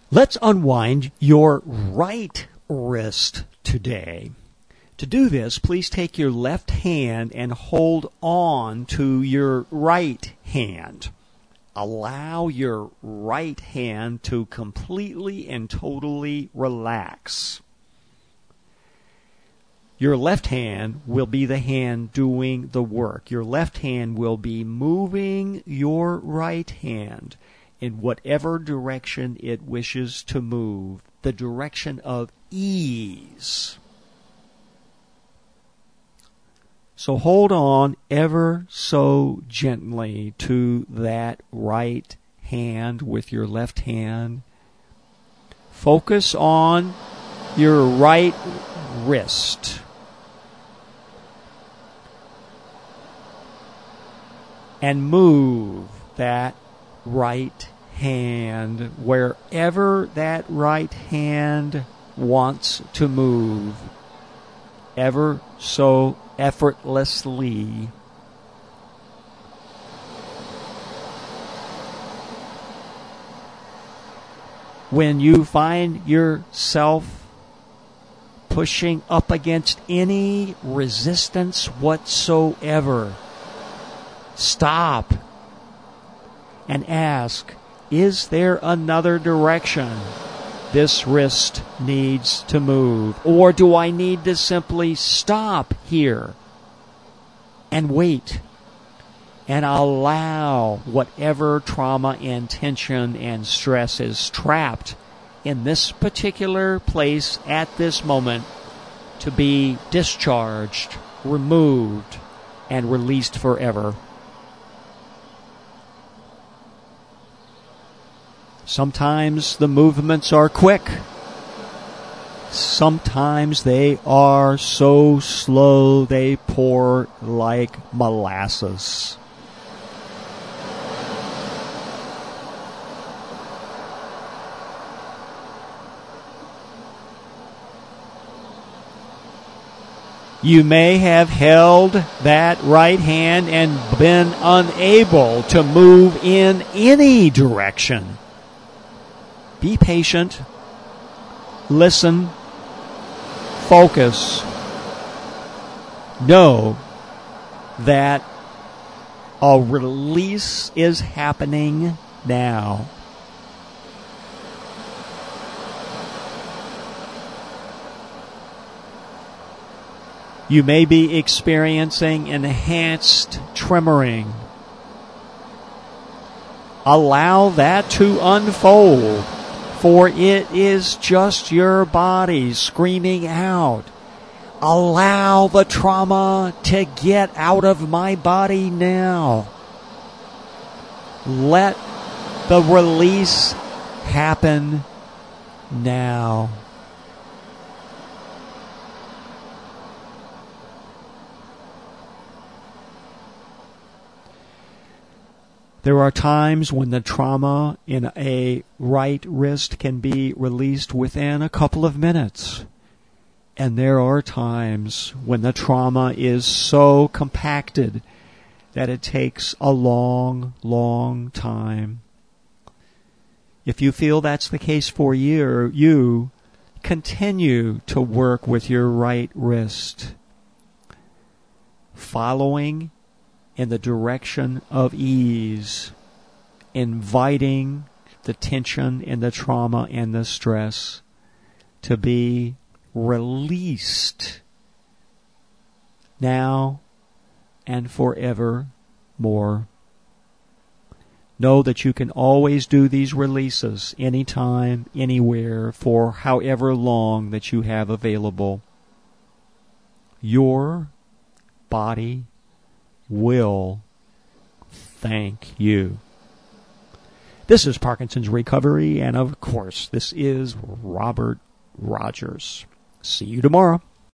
Let's unwind your right wrist today. To do this, please take your left hand and hold on to your right hand. Allow your right hand to completely and totally relax. Your left hand will be the hand doing the work. Your left hand will be moving your right hand in whatever direction it wishes to move, the direction of ease. So hold on ever so gently to that right hand with your left hand. Focus on your right wrist. And move that right hand wherever that right hand wants to move, ever so effortlessly. When you find yourself pushing up against any resistance whatsoever, stop and ask, is there another direction this wrist needs to move? Or do I need to simply stop here and wait and allow whatever trauma and tension and stress is trapped in this particular place at this moment to be discharged, removed, and released forever? Sometimes the movements are quick. Sometimes they are so slow they pour like molasses. You may have held that right hand and been unable to move in any direction. Be patient, listen, focus. Know that a release is happening now. You may be experiencing enhanced tremoring. Allow that to unfold. For it is just your body screaming out, allow the trauma to get out of my body now. Let the release happen now. There are times when the trauma in a right wrist can be released within a couple of minutes. And there are times when the trauma is so compacted that it takes a long, long time. If you feel that's the case for you continue to work with your right wrist, following in the direction of ease, inviting the tension and the trauma and the stress to be released now and forevermore. Know that you can always do these releases anytime, anywhere, for however long that you have available. Your body will thank you. This is Parkinson's Recovery, and of course, this is Robert Rogers. See you tomorrow.